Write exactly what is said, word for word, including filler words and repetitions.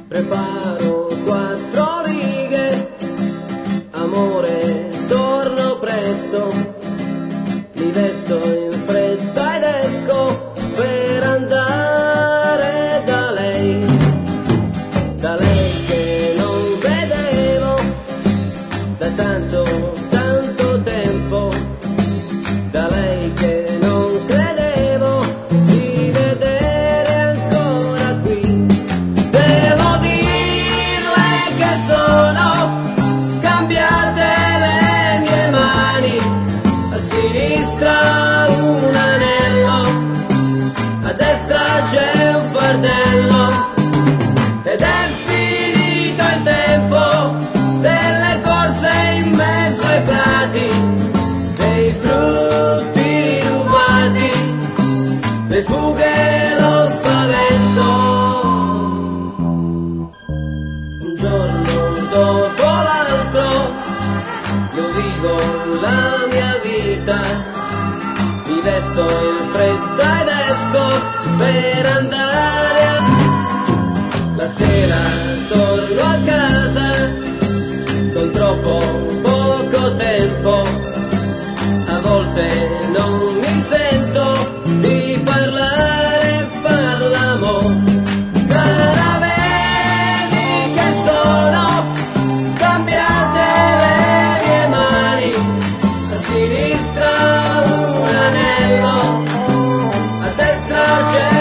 Preparo quattro righe, amore, torno presto, mi vesto in fretta ed esco per andare da lei, da lei che non vedevo da tanto, tanto tempo, da lei che non credevo di vedere ancora qui. Devo dirle che sono cambiate le mie mani, a sinistra un anello, a destra c'è un fardello, ed è finito il tempo delle corse in mezzo ai prati, dei frutti rubati, le fughe e lo spavento. Un giorno dopo l'altro io vivo la mia vita, mi vesto in fretta ed esco per andare a... La sera torno a casa con troppo poco tempo, a volte non mi sento di parlare e far l'amore. Cara, vedi che sono cambiate le mie mani, a sinistra un anello, a destra c'è